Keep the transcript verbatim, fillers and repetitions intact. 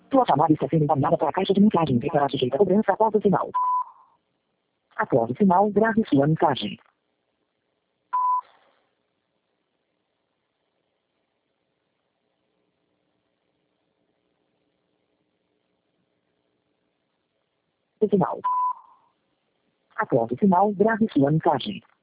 Sua chamada está sendo encaminhada para a caixa de mensagem e será sujeita a cobrança após o sinal. Após o sinal, grave sua mensagem. O sinal. Após o sinal, grave sua mensagem.